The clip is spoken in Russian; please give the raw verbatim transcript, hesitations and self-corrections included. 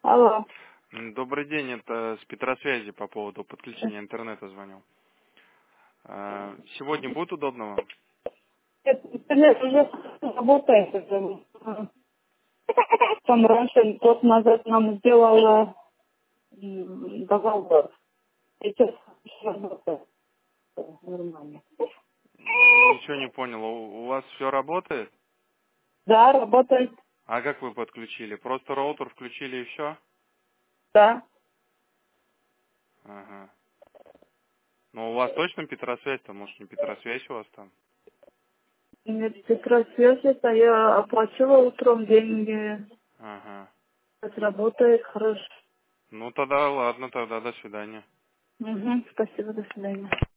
Алло. М, Добрый день, это с Петросвязи по поводу подключения интернета звоню. А, Сегодня будет удобно вам? Это интернет уже работает. уже. Там раньше, год назад нам сделала м, договор. Сейчас работает нормально. Ничего не понял. У у вас все работает? Да, работает. А как вы подключили? Просто роутер включили и все? Да. Ага. Ну у вас точно Петросвязь-то? Может не Петросвязь у вас там? Нет, Петросвязь, это я оплачивала утром деньги. Ага. Это работает хорошо. Ну тогда ладно, тогда до свидания. Угу, спасибо, до свидания.